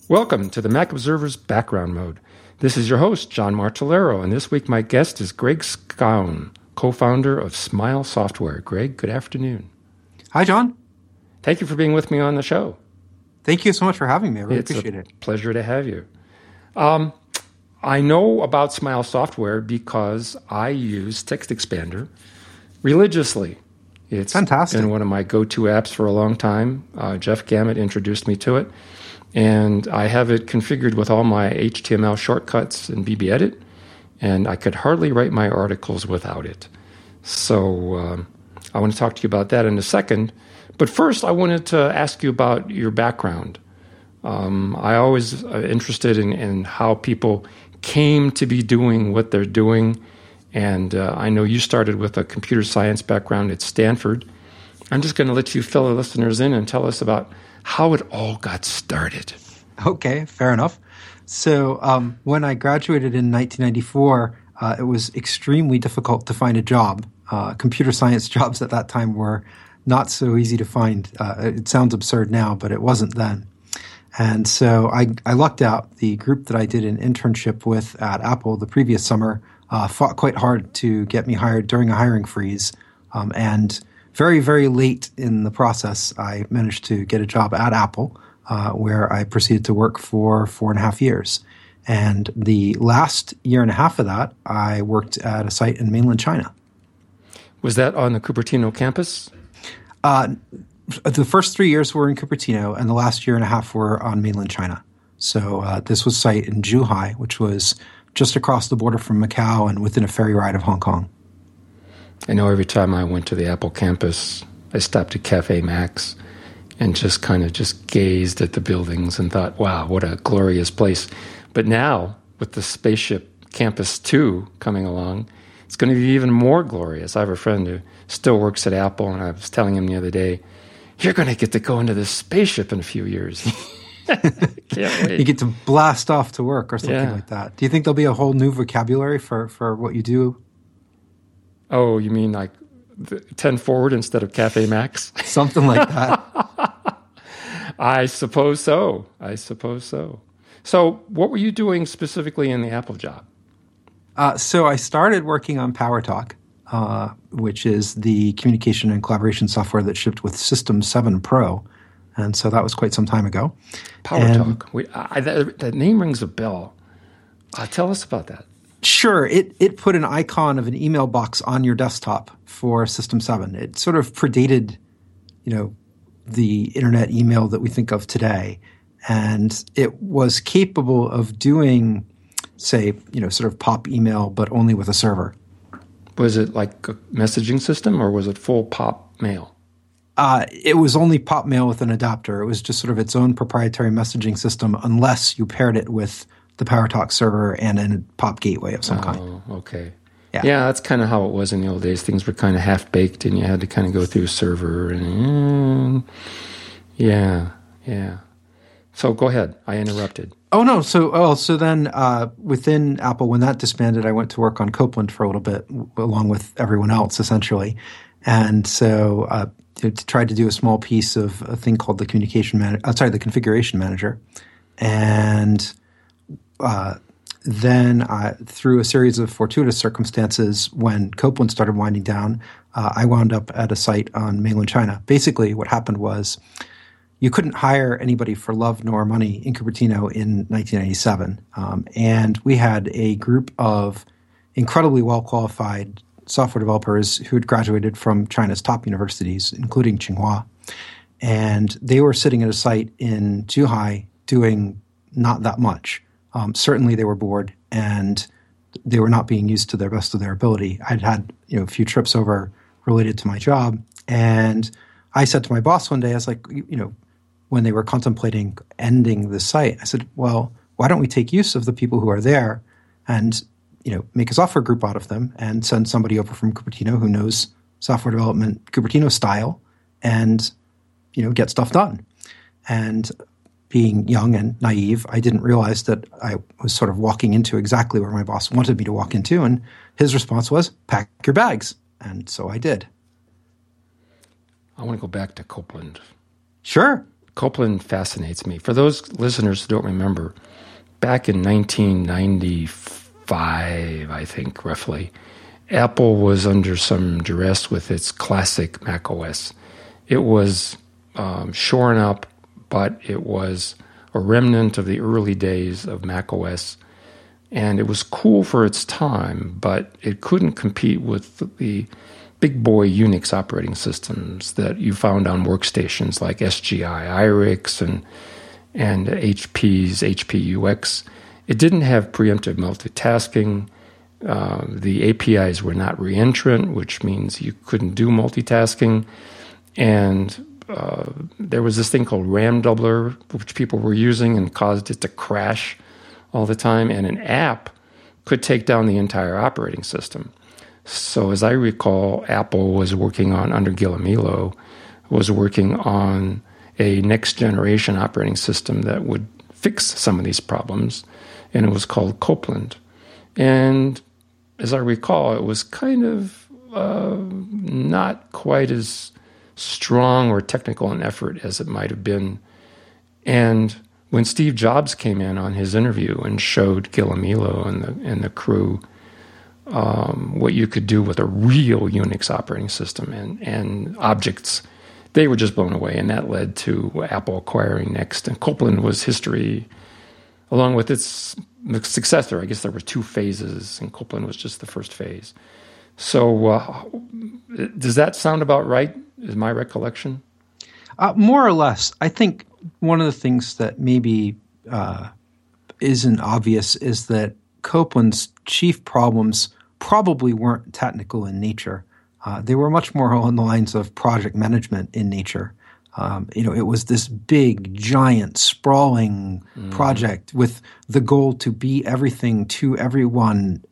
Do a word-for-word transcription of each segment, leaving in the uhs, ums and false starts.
Welcome to the Mac Observer's Background Mode. This is your host, John Martellero, and this week my guest is Greg Scaun, co-founder of Smile Software. Greg, good afternoon. Hi, John. Thank you for being with me on the show. Thank you so much for having me. I really it's appreciate a it. Pleasure to have you. Um, I know about Smile Software because I use TextExpander religiously. It's fantastic. been one of my go-to apps for a long time. Uh, Jeff Gamet introduced me to it. And I have it configured with all my H T M L shortcuts in B B Edit, and I could hardly write my articles without it. So um, I want to talk to you about that in a second. But first, I wanted to ask you about your background. Um, I always uh, interested in, in how people came to be doing what they're doing. And uh, I know you started with a computer science background at Stanford. I'm just going to let you fill the listeners in and tell us about how it all got started. Okay, fair enough. So um, when I graduated in nineteen ninety-four, uh, it was extremely difficult to find a job. Uh, computer science jobs at that time were not so easy to find. Uh, it sounds absurd now, but it wasn't then. And so I, I lucked out. The group that I did an internship with at Apple the previous summer uh, fought quite hard to get me hired during a hiring freeze. Um, and Very, very late in the process, I managed to get a job at Apple, uh, where I proceeded to work for four and a half years. And the last year and a half of that, I worked at a site in mainland China. Was that on the Cupertino campus? Uh, the first three years were in Cupertino, and the last year and a half were on mainland China. So uh, this was a site in Zhuhai, which was just across the border from Macau and within a ferry ride of Hong Kong. I know every time I went to the Apple campus, I stopped at Cafe Max and just kind of just gazed at the buildings and thought, wow, what a glorious place. But now, with the Spaceship Campus two coming along, it's going to be even more glorious. I have a friend who still works at Apple, and I was telling him the other day, you're going to get to go into this spaceship in a few years. Can't wait. You get to blast off to work or something Yeah. like that. Do you think there'll be a whole new vocabulary for, for what you do? Oh, you mean like the ten forward instead of Cafe Max? Something like that. I suppose so. I suppose so. So what were you doing specifically in the Apple job? Uh, so I started working on PowerTalk, uh, which is the communication and collaboration software that shipped with System seven Pro. And so that was quite some time ago. PowerTalk. We, I, that, that name rings a bell. Uh, tell us about that. Sure. It it put an icon of an email box on your desktop for System seven. It sort of predated, you know, the internet email that we think of today. And it was capable of doing, say, you know, sort of pop email, but only with a server. Was it like a messaging system or was it full pop mail? Uh, it was only pop mail with an adapter. It was just sort of its own proprietary messaging system unless you paired it with the PowerTalk server and a pop gateway of some oh, kind. Oh, okay. Yeah. yeah, that's kind of how it was in the old days. Things were kind of half-baked and you had to kind of go through a server. and Yeah, yeah. So go ahead. I interrupted. Oh, no. So oh, so then uh, within Apple, when that disbanded, I went to work on Copeland for a little bit, w- along with everyone else, essentially. And so uh, to, to tried to do a small piece of a thing called the communication man- uh, sorry, the configuration manager. And uh, then uh, through a series of fortuitous circumstances, when Copeland started winding down, uh, I wound up at a site on mainland China. Basically, what happened was you couldn't hire anybody for love nor money in Cupertino in nineteen ninety-seven. Um, and we had a group of incredibly well-qualified software developers who had graduated from China's top universities, including Tsinghua. And they were sitting at a site in Zhuhai doing not that much. Um, certainly they were bored and they were not being used to their best of their ability. I'd had, you know, a few trips over related to my job. And I said to my boss one day, I was like, you know, when they were contemplating ending the site, I said, well, why don't we take use of the people who are there and, you know, make a software group out of them and send somebody over from Cupertino who knows software development Cupertino style and, you know, get stuff done. And being young and naive, I didn't realize that I was sort of walking into exactly where my boss wanted me to walk into. And his response was, pack your bags. And so I did. I want to go back to Copeland. Sure. Copeland fascinates me. For those listeners who don't remember, back in nineteen ninety-five, I think, roughly, Apple was under some duress with its classic macOS. It was um, shorn up, but it was a remnant of the early days of macOS. And it was cool for its time, but it couldn't compete with the big boy Unix operating systems that you found on workstations like S G I, I R I X, and, and H P's H P U X. It didn't have preemptive multitasking. Uh, the A P Is were not reentrant, which means you couldn't do multitasking. And uh, there was this thing called RAM doubler, which people were using and caused it to crash all the time. And an app could take down the entire operating system. So as I recall, Apple was working on, under Guillemilo, was working on a next generation operating system that would fix some of these problems. And it was called Copeland. And as I recall, it was kind of uh, not quite as strong or technical an effort as it might have been. And when Steve Jobs came in on his interview and showed Guillemilo and the, and the crew um, what you could do with a real Unix operating system and, and objects, they were just blown away. And that led to Apple acquiring Next. And Copeland was history, along with its successor. I guess there were two phases, and Copeland was just the first phase. So uh, does that sound about right, is my recollection? Uh, more or less. I think one of the things that maybe uh, isn't obvious is that Copeland's chief problems probably weren't technical in nature. Uh, they were much more along the lines of project management in nature. Um, you know, it was this big, giant, sprawling mm. project with the goal to be everything to everyone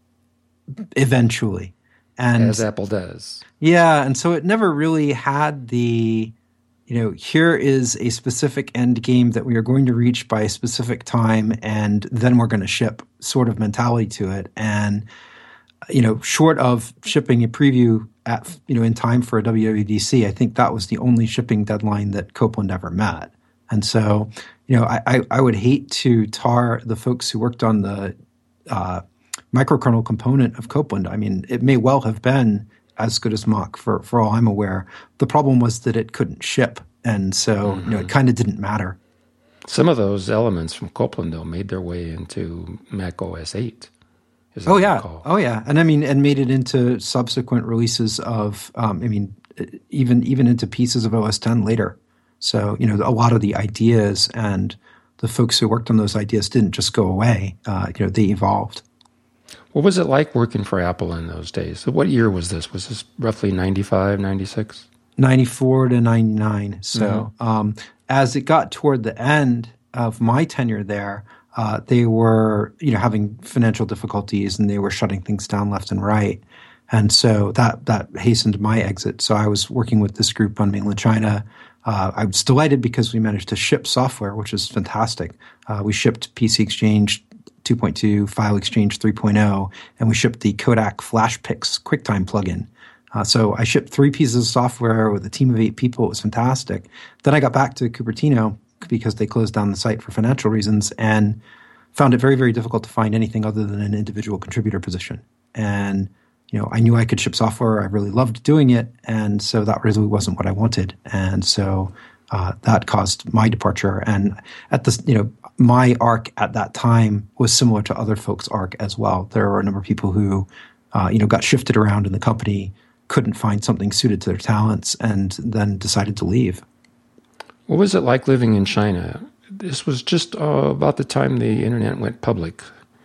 eventually. And as Apple does. Yeah, and so it never really had the, you know, here is a specific end game that we are going to reach by a specific time, and then we're going to ship sort of mentality to it. And, you know, short of shipping a preview at, you know, in time for a W W D C, I think that was the only shipping deadline that Copeland ever met. And so, you know, I, I, I would hate to tar the folks who worked on the uh, microkernel component of Copeland. I mean, it may well have been as good as Mach for, for all I'm aware. The problem was that it couldn't ship. And so, mm-hmm. you know, it kind of didn't matter. Some of those elements from Copeland, though, made their way into Mac O S eight. Oh, yeah. Oh, yeah. And I mean, and made it into subsequent releases of, um, I mean, even even into pieces of O S ten later. So, you know, a lot of the ideas and the folks who worked on those ideas didn't just go away. Uh, you know, they evolved. What was it like working for Apple in those days? What year was this? Was this roughly ninety-five, ninety-six? ninety-four to ninety-nine. So mm-hmm. um, as it got toward the end of my tenure there, uh, they were, you know, having financial difficulties and they were shutting things down left and right. And so that that hastened my exit. So I was working with this group on mainland China. Uh, I was delighted because we managed to ship software, which is fantastic. Uh, we shipped P C Exchange two point two, File Exchange three point oh, and we shipped the Kodak FlashPix QuickTime plugin. Uh, so I shipped three pieces of software with a team of eight people. It was fantastic. Then I got back to Cupertino because they closed down the site for financial reasons and found it very, very difficult to find anything other than an individual contributor position. And, you know, I knew I could ship software. I really loved doing it. And so that really wasn't what I wanted. And so uh, that caused my departure. And at the, you know, my arc at that time was similar to other folks' arc as well. There were a number of people who, uh, you know, got shifted around in the company, couldn't find something suited to their talents, and then decided to leave. What was it like living in China? This was just uh, about the time the internet went public,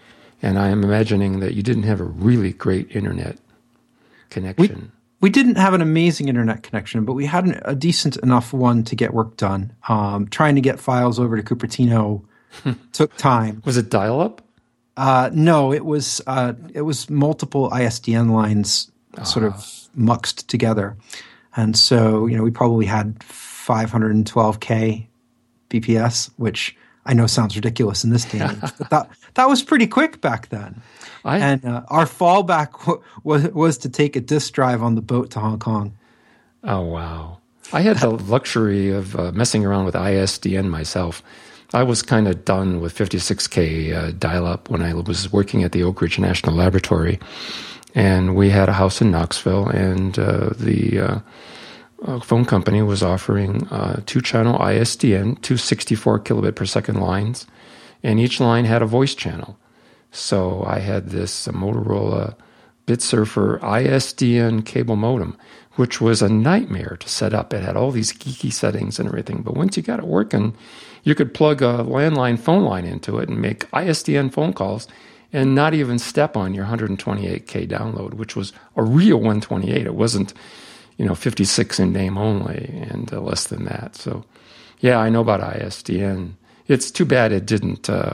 and I am imagining that you didn't have a really great internet connection. We, we didn't have an amazing internet connection, but we had an, a decent enough one to get work done. Um, trying to get files over to Cupertino took time. Was it dial-up? Uh, no, it was uh, it was multiple I S D N lines ah. sort of muxed together. And so, you know, we probably had five hundred twelve K B P S, which I know sounds ridiculous in this day and age, but that, that was pretty quick back then. I, and uh, our fallback w- was, was to take a disk drive on the boat to Hong Kong. Oh, wow. I had the luxury of uh, messing around with I S D N myself. I was kind of done with fifty-six K uh, dial-up when I was working at the Oak Ridge National Laboratory. And we had a house in Knoxville, and uh, the uh, uh, phone company was offering uh, two-channel I S D N, two sixty-four kilobit per second lines, and each line had a voice channel. So I had this uh, Motorola BitSurfer I S D N cable modem, which was a nightmare to set up. It had all these geeky settings and everything. But once you got it working, you could plug a landline phone line into it and make I S D N phone calls and not even step on your one twenty-eight K download, which was a real one twenty-eight. It wasn't, you know, fifty-six in name only and uh, less than that. So, yeah, I know about I S D N. It's too bad it didn't uh,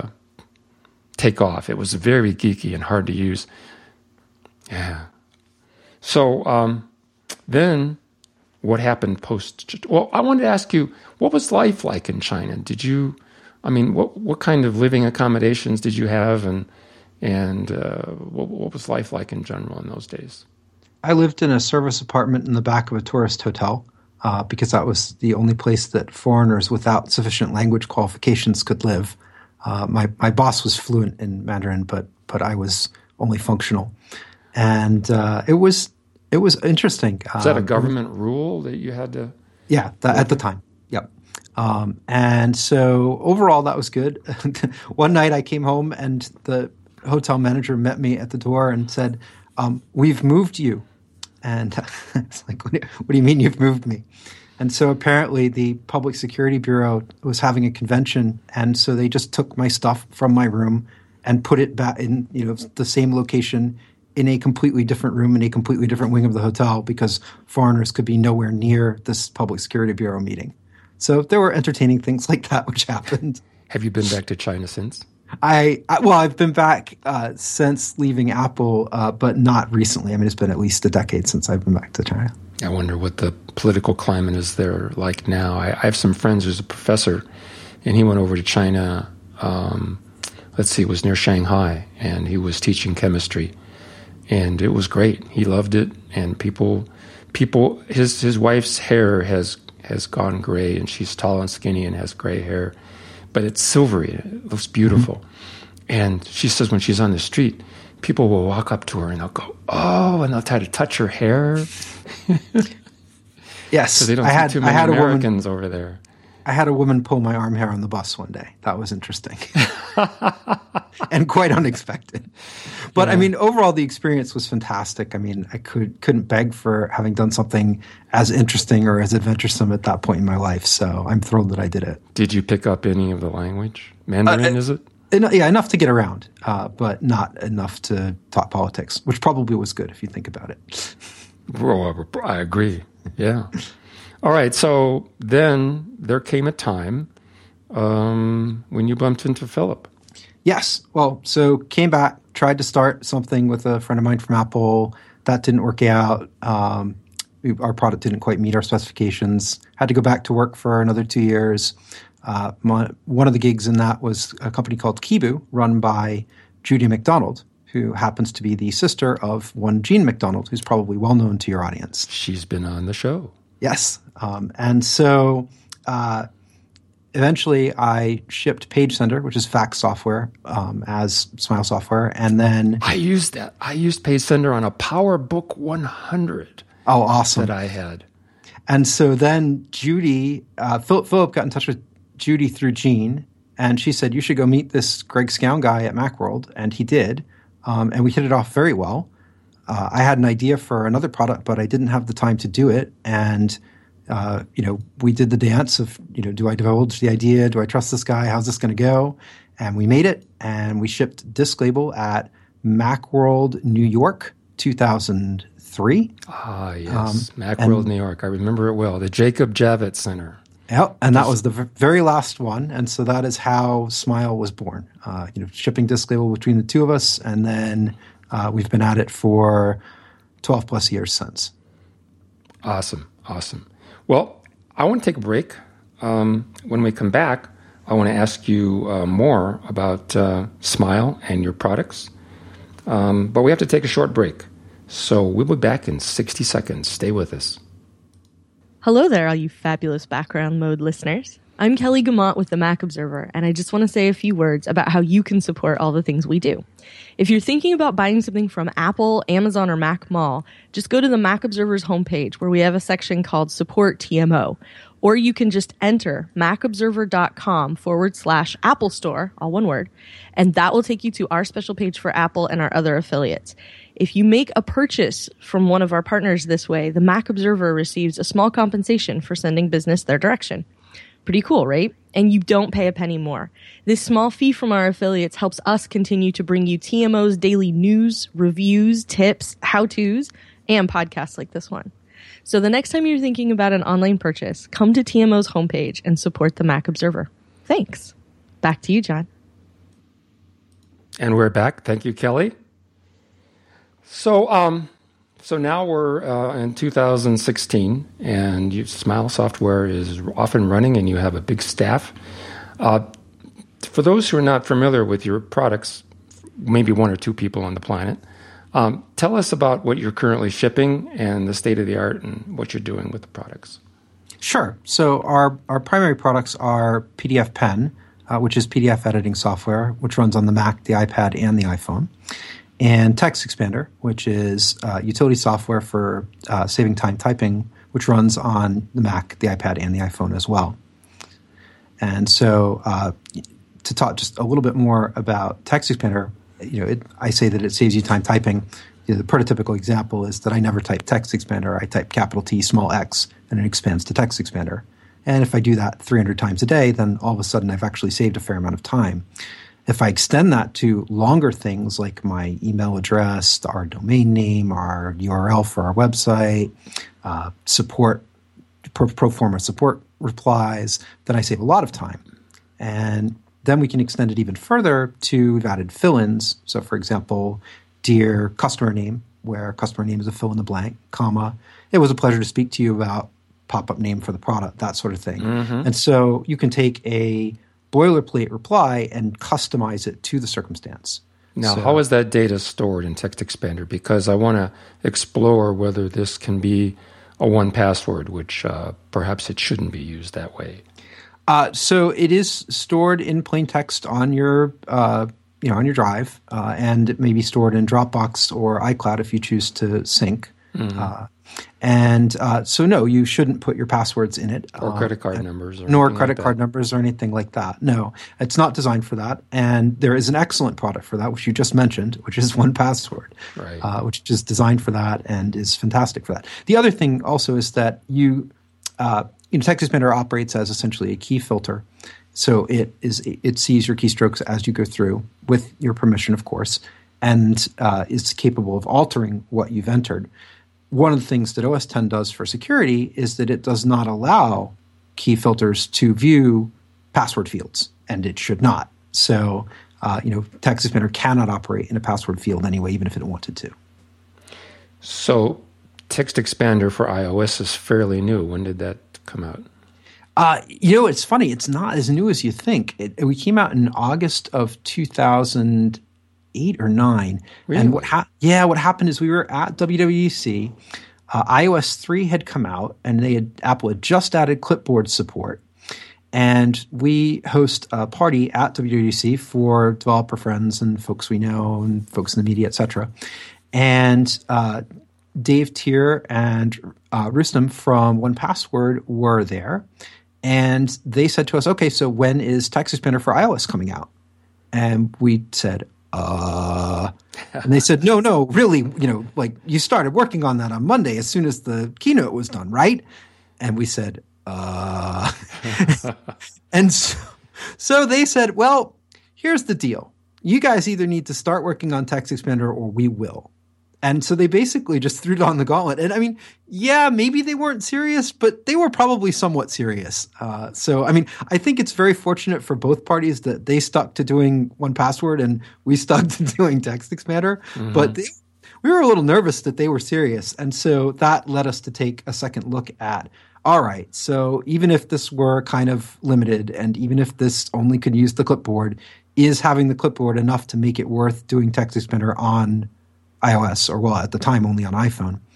take off. It was very geeky and hard to use. Yeah. So um, then what happened post? Well, I wanted to ask you, what was life like in China? Did you, I mean, what what kind of living accommodations did you have, and and uh, what, what was life like in general in those days? I lived in a service apartment in the back of a tourist hotel uh, because that was the only place that foreigners without sufficient language qualifications could live. Uh, my my boss was fluent in Mandarin, but but I was only functional. And uh, it was it was interesting. Is that a government um, rule that you had to? Yeah, that, at the time. Yep. Um, and so overall, that was good. One night I came home and the hotel manager met me at the door and said, um, "We've moved you." And it's like, what do, what do you mean you've moved me? And so apparently the Public Security Bureau was having a convention, and so they just took my stuff from my room and put it back in, you know, the same location in a completely different room in a completely different wing of the hotel because foreigners could be nowhere near this Public Security Bureau meeting. So there were entertaining things like that which happened. Have you been back to China since? I, I well, I've been back uh, since leaving Apple, uh, but not recently. I mean, it's been at least a decade since I've been back to China. I wonder what the political climate is there like now. I, I have some friends who's a professor, and he went over to China, um, let's see, it was near Shanghai, and he was teaching chemistry. And it was great. He loved it, and people, people. His his wife's hair has has gone gray, and she's tall and skinny and has gray hair, but it's silvery. It looks beautiful. Mm-hmm. And she says when she's on the street, people will walk up to her and they'll go, "Oh," and they'll try to touch her hair. Yes, so they don't I see had, too many I had Americans a woman, over there. I had a woman pull my arm hair on the bus one day. That was interesting. And quite unexpected. But yeah. I mean, overall, the experience was fantastic. I mean, I could, couldn't beg for having done something as interesting or as adventuresome at that point in my life. So I'm thrilled that I did it. Did you pick up any of the language? Mandarin, uh, is it? En- yeah, enough to get around, uh, but not enough to talk politics, which probably was good if you think about it. Well, I agree. Yeah. All right. So then there came a time um, when you bumped into Philip. Yes. Well, so came back, tried to start something with a friend of mine from Apple. That didn't work out. Um, we, our product didn't quite meet our specifications. Had to go back to work for another two years. Uh, my, one of the gigs in that was a company called Kibu, run by Judy McDonald, who happens to be the sister of one Gene McDonald, who's probably well known to your audience. She's been on the show. Yes. Um, and so uh, eventually I shipped PageSender, which is fax software, um, as Smile software. And then I used that. I used PageSender on a PowerBook one hundred. Oh, awesome. That I had. And so then Judy, uh, Philip, Philip got in touch with Judy through Gene, and she said, "You should go meet this Greg Scown guy at Macworld." And he did. Um, and we hit it off very well. Uh, I had an idea for another product, but I didn't have the time to do it. And, uh, you know, we did the dance of, you know, do I divulge the idea? Do I trust this guy? How's this going to go? And we made it, and we shipped Disc Label at Macworld New York, two thousand three. Ah, yes. Um, Macworld and, New York. I remember it well. The Jacob Javits Center. Yep, and that was the very last one. And so that is how Smile was born. Uh, you know, shipping Disc Label between the two of us, and then Uh, we've been at it for twelve plus years since. Awesome. Awesome. Well, I want to take a break. Um, when we come back, I want to ask you uh, more about uh, Smile and your products. Um, but we have to take a short break. So we'll be back in sixty seconds. Stay with us. Hello there, all you fabulous background mode listeners. I'm Kelly Guimont with the Mac Observer, and I just want to say a few words about how you can support all the things we do. If you're thinking about buying something from Apple, Amazon, or Mac Mall, just go to the Mac Observer's homepage where we have a section called Support T M O. Or you can just enter macobserver.com forward slash Apple Store, all one word, and that will take you to our special page for Apple and our other affiliates. If you make a purchase from one of our partners this way, the Mac Observer receives a small compensation for sending business their direction. Pretty cool, right? And you don't pay a penny more. This small fee from our affiliates helps us continue to bring you T M O's daily news, reviews, tips, how-tos, and podcasts like this one. So the next time you're thinking about an online purchase, come to T M O's homepage and support the Mac Observer. Thanks. Back to you, John. And we're back. Thank you, Kelly. So, um, so now we're uh, in two thousand sixteen, and you, Smile Software is off and running, and you have a big staff. Uh, for those who are not familiar with your products, maybe one or two people on the planet, um, tell us about what you're currently shipping and the state of the art and what you're doing with the products. Sure. So our, our primary products are P D F Pen, uh, which is P D F editing software, which runs on the Mac, the iPad, and the iPhone. And TextExpander, which is uh, utility software for uh, saving time typing, which runs on the Mac, the iPad, and the iPhone as well. And so uh, to talk just a little bit more about TextExpander, you know, it, I say that it saves you time typing. You know, the prototypical example is that I never type TextExpander. I type capital T, small x, and it expands to TextExpander. And if I do that three hundred times a day, then all of a sudden I've actually saved a fair amount of time. If I extend that to longer things like my email address, our domain name, our U R L for our website, uh, support, pro, pro forma support replies, then I save a lot of time. And then we can extend it even further to, we've added fill-ins. So for example, dear customer name, where customer name is a fill in the blank, comma, it was a pleasure to speak to you about pop-up name for the product, that sort of thing. Mm-hmm. And so you can take a boilerplate reply and customize it to the circumstance. Now, so, how is that data stored in TextExpander? Because I want to explore whether this can be a one password, which uh, perhaps it shouldn't be used that way. Uh, so it is stored in plain text on your, uh, you know, on your drive, uh, and it may be stored in Dropbox or iCloud if you choose to sync. Mm-hmm. Uh, and uh, so, no, you shouldn't put your passwords in it. Or uh, credit card numbers. Or nor credit like card numbers or anything like that. No, it's not designed for that. And there is an excellent product for that, which you just mentioned, which is one password, right. uh, which is designed for that and is fantastic for that. The other thing also is that you, uh, you know, TextExpander operates as essentially a key filter. So it is it sees your keystrokes as you go through with your permission, of course, and uh, is capable of altering what you've entered. One of the things that O S ten does for security is that it does not allow key filters to view password fields, and it should not. So, uh, you know, TextExpander cannot operate in a password field anyway, even if it wanted to. So, TextExpander for iOS is fairly new. When did that come out? Uh, you know, it's funny. It's not as new as you think. It, we came out in August of two thousand eight or nine. Really? And what ha- yeah, what happened is we were at W W D C. Uh, iOS three had come out, and they had Apple had just added clipboard support. And we host a party at W W D C for developer friends and folks we know and folks in the media, et cetera. And uh, Dave Tier and uh, Rustam from one password were there. And they said to us, okay, so when is TextExpander for iOS coming out? And we said, uh, and they said, no, no, really, you know, like you started working on that on Monday as soon as the keynote was done, right? And we said, uh, and so, so they said, well, here's the deal. You guys either need to start working on TextExpander or we will. And so they basically just threw down the gauntlet. And I mean, yeah, maybe they weren't serious, but they were probably somewhat serious. Uh, so, I mean, I think it's very fortunate for both parties that they stuck to doing one password and we stuck to doing TextExpander. Mm-hmm. But they, we were a little nervous that they were serious. And so that led us to take a second look at, all right, so even if this were kind of limited and even if this only could use the clipboard, is having the clipboard enough to make it worth doing TextExpander on iOS, or well, at the time only on iPhone?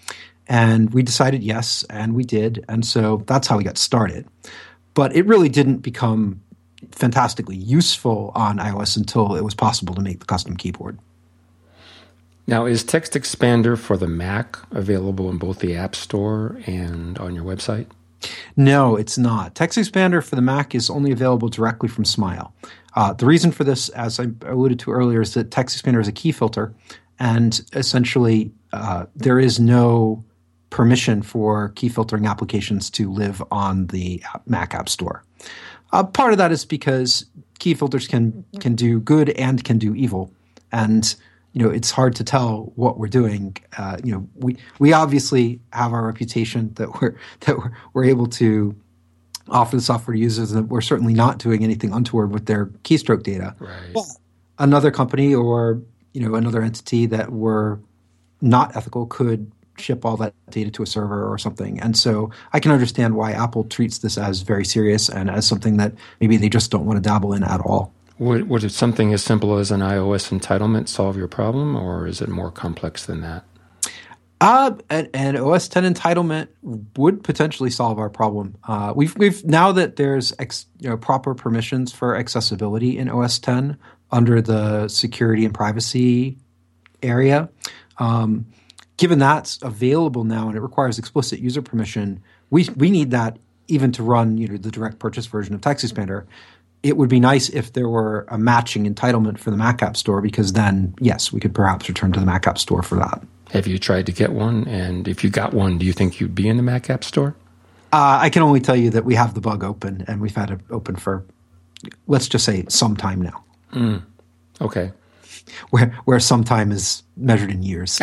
And we decided yes, and we did. And so that's how we got started. But it really didn't become fantastically useful on iOS until it was possible to make the custom keyboard. Now, is TextExpander for the Mac available in both the App Store and on your website? No, it's not. TextExpander for the Mac is only available directly from Smile. Uh, the reason for this, as I alluded to earlier, is that TextExpander is a key filter, and essentially uh, there is no permission for key filtering applications to live on the Mac App Store. Uh, part of that is because key filters can can do good and can do evil, and you know it's hard to tell what we're doing. Uh, you know, we we obviously have our reputation that we're that we're, we're able to offer the software to users, and we're certainly not doing anything untoward with their keystroke data. Right. But another company or you know another entity that were not ethical could ship all that data to a server or something. And so I can understand why Apple treats this as very serious and as something that maybe they just don't want to dabble in at all. Would, would something as simple as an iOS entitlement solve your problem, or is it more complex than that? Uh, an, an O S ten entitlement would potentially solve our problem. Uh, we've we've now that there's ex, you know, proper permissions for accessibility in O S ten under the security and privacy area. Um, Given that's available now and it requires explicit user permission, we we need that even to run you know the direct purchase version of TextExpander. It would be nice if there were a matching entitlement for the Mac App Store, because then, yes, we could perhaps return to the Mac App Store for that. Have you tried to get one? And if you got one, do you think you'd be in the Mac App Store? Uh, I can only tell you that we have the bug open, and we've had it open for, let's just say, some time now. Mm. Okay. Where where some time is measured in years.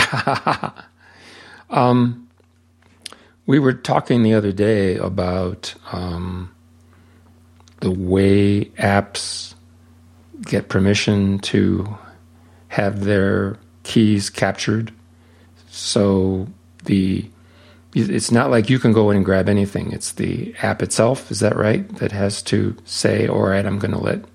um, we were talking the other day about um, the way apps get permission to have their keys captured. So the it's not like you can go in and grab anything. It's the app itself, is that right? That has to say, all right, I'm going to let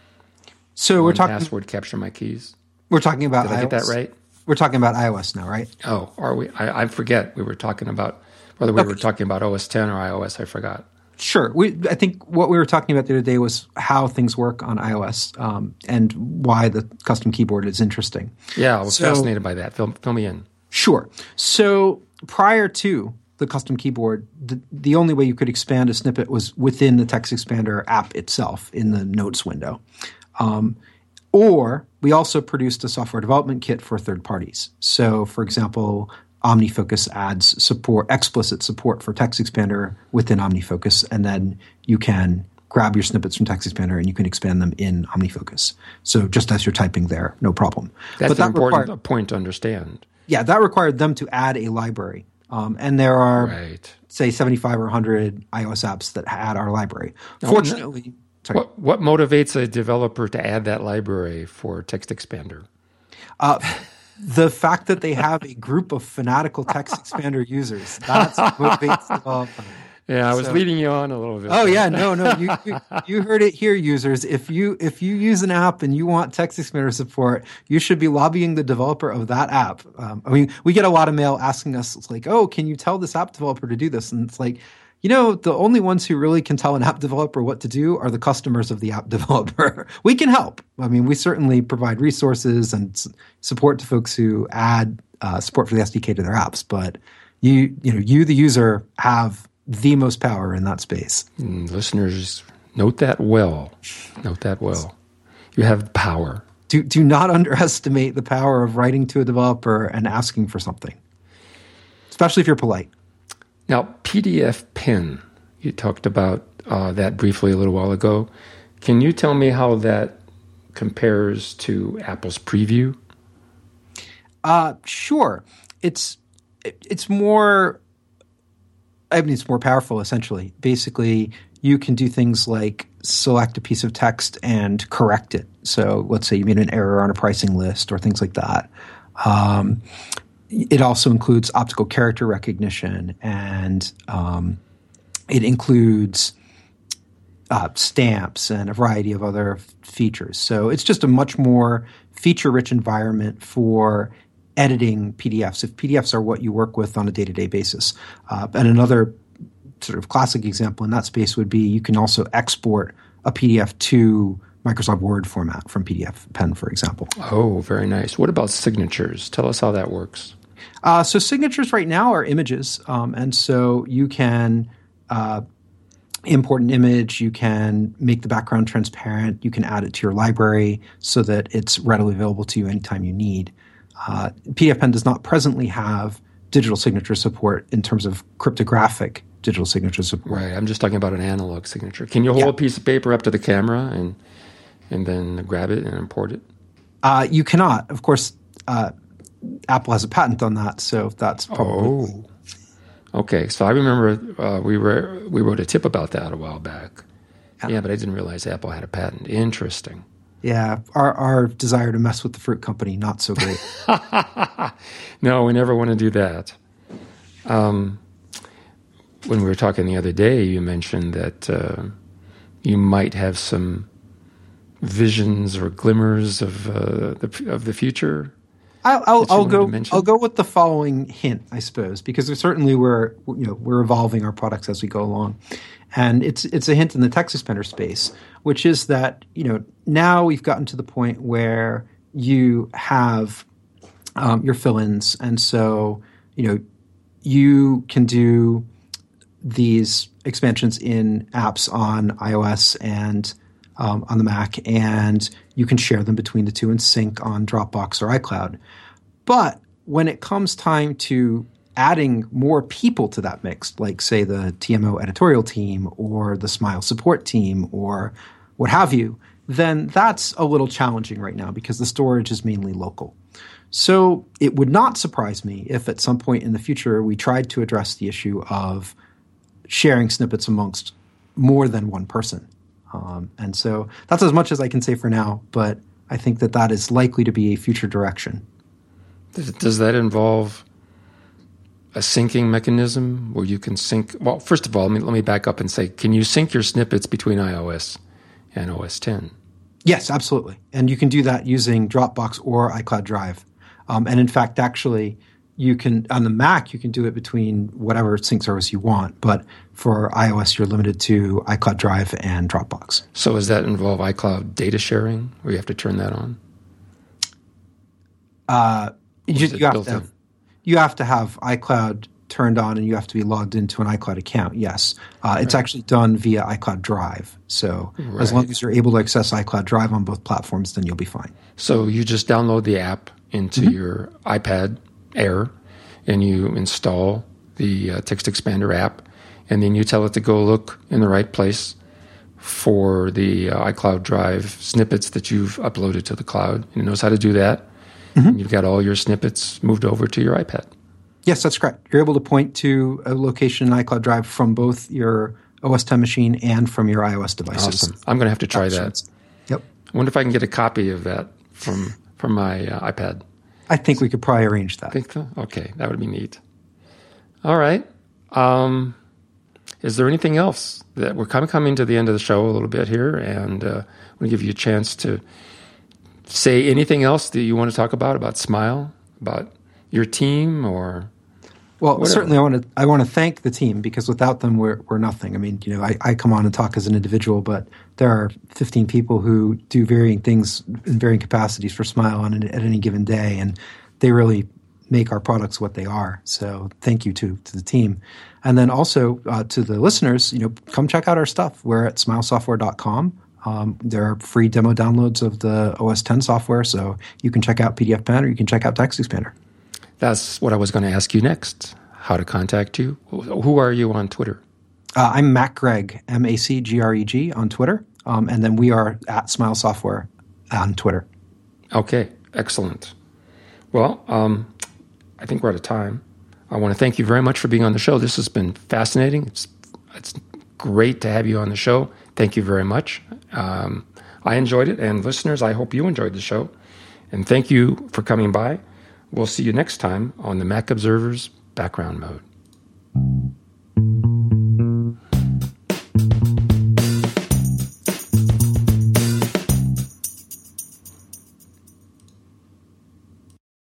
so we're talking password capture my keys. We're talking about Did I iOS. get that right? We're talking about iOS now, right? Oh, are we? I, I forget. We were talking about whether we okay. were talking about O S ten or iOS. I forgot. Sure. We, I think what we were talking about the other day was how things work on iOS um, and why the custom keyboard is interesting. Yeah, I was so, fascinated by that. Fill, fill me in. Sure. So prior to the custom keyboard, the, the only way you could expand a snippet was within the TextExpander app itself in the Notes window. Um, or we also produced a software development kit for third parties. So, for example, OmniFocus adds support, explicit support for TextExpander within OmniFocus, and then you can grab your snippets from TextExpander and you can expand them in OmniFocus. So just as you're typing there, no problem. That's but that an important required, point to understand. Yeah, that required them to add a library. Um, and there are, right. say, seventy-five or one hundred iOS apps that add our library. No, Fortunately... No. What, what motivates a developer to add that library for TextExpander? Uh, the fact that they have a group of fanatical TextExpander users. That's what motivates the developer. Yeah, I was so, leading you on a little bit. Oh yeah, no, no, you, you you heard it here, users. If you if you use an app and you want TextExpander support, you should be lobbying the developer of that app. Um, I mean, we get a lot of mail asking us, it's like, oh, can you tell this app developer to do this? And it's like, you know, the only ones who really can tell an app developer what to do are the customers of the app developer. We can help. I mean, we certainly provide resources and s- support to folks who add uh, support for the S D K to their apps. But you, you know, you, the user, have the most power in that space. Mm, listeners, note that well. Note that well. You have power. Do do not underestimate the power of writing to a developer and asking for something, especially if you're polite. Now, P D F Pin, you talked about uh, that briefly a little while ago. Can you tell me how that compares to Apple's Preview? Uh, sure. It's it, it's more, I mean, it's more powerful, essentially. Basically, you can do things like select a piece of text and correct it. So let's say you made an error on a pricing list or things like that. Um It also includes optical character recognition, and um, it includes uh, stamps and a variety of other f- features. So it's just a much more feature-rich environment for editing P D Fs, if P D Fs are what you work with on a day-to-day basis. Uh, and another sort of classic example in that space would be you can also export a P D F to Microsoft Word format from P D F Pen, for example. Oh, very nice. What about signatures? Tell us how that works. Uh, so signatures right now are images, um, and so you can uh, import an image, you can make the background transparent, you can add it to your library so that it's readily available to you anytime you need. Uh, P D F Pen does not presently have digital signature support in terms of cryptographic digital signature support. Right. I'm just talking about an analog signature. Can you hold yeah. a piece of paper up to the camera and and then grab it and import it? Uh, you cannot. Of course, uh, Apple has a patent on that, so that's probably... Oh. Okay. So I remember uh, we were we wrote a tip about that a while back. Yeah. yeah, but I didn't realize Apple had a patent. Interesting. Yeah, our our desire to mess with the fruit company, not so great. No, we never want to do that. Um, when we were talking the other day, you mentioned that uh, you might have some visions or glimmers of uh, the of the future. I'll, I'll, I'll go. I'll go with the following hint, I suppose, because certainly we're you know we're evolving our products as we go along, and it's it's a hint in the text expander space, which is that you know now we've gotten to the point where you have um, your fill-ins, and so you know you can do these expansions in apps on iOS and um, on the Mac, and you can share them between the two and sync on Dropbox or iCloud. But when it comes time to adding more people to that mix, like say the T M O editorial team or the Smile support team or what have you, then that's a little challenging right now because the storage is mainly local. So it would not surprise me if at some point in the future we tried to address the issue of sharing snippets amongst more than one person. Um, and so that's as much as I can say for now, but I think that that is likely to be a future direction. Does, does that involve a syncing mechanism where you can sync? Well, first of all, let me, let me back up and say, can you sync your snippets between iOS and O S ten? Yes, absolutely. And you can do that using Dropbox or iCloud Drive. Um, and in fact, actually, you can on the Mac, you can do it between whatever sync service you want. But for iOS, you're limited to iCloud Drive and Dropbox. So does that involve iCloud data sharing, where you have to turn that on? Uh, you, you, have to have, you have to have iCloud turned on, and you have to be logged into an iCloud account, yes. Uh, it's right. actually done via iCloud Drive. So right. as long as you're able to access iCloud Drive on both platforms, then you'll be fine. So you just download the app into mm-hmm. your iPad Air, and you install the uh, Text Expander app, and then you tell it to go look in the right place for the uh, iCloud Drive snippets that you've uploaded to the cloud. And it knows how to do that. Mm-hmm. And you've got all your snippets moved over to your iPad. Yes, that's correct. You're able to point to a location in iCloud Drive from both your O S ten machine and from your iOS devices. Awesome. I'm going to have to try Options. that. Yep. I wonder if I can get a copy of that from from my uh, iPad. I think we could probably arrange that. Think so? Okay, that would be neat. All right. Um, is there anything else that we're kind of coming to the end of the show a little bit here, and uh, I want to give you a chance to say anything else that you want to talk about about Smile, about your team, or well, whatever. Certainly I want to I want to thank the team, because without them we're we're nothing. I mean, you know, I, I come on and talk as an individual, but there are fifteen people who do varying things in varying capacities for Smile on at any given day, and they really make our products what they are. So thank you to to the team. And then also uh, to the listeners, you know, come check out our stuff. We're at smile software dot com. Um, there are free demo downloads of the O S ten software, so you can check out P D F Pen or you can check out Text Expander. That's what I was going to ask you next, how to contact you. Who are you on Twitter? Uh, I'm Mac Greg, M A C G R E G on Twitter. Um, and then we are at Smile Software on Twitter. Okay, excellent. Well, um, I think we're out of time. I want to thank you very much for being on the show. This has been fascinating. It's, it's great to have you on the show. Thank you very much. Um, I enjoyed it, and listeners, I hope you enjoyed the show. And thank you for coming by. We'll see you next time on the Mac Observer's Background Mode.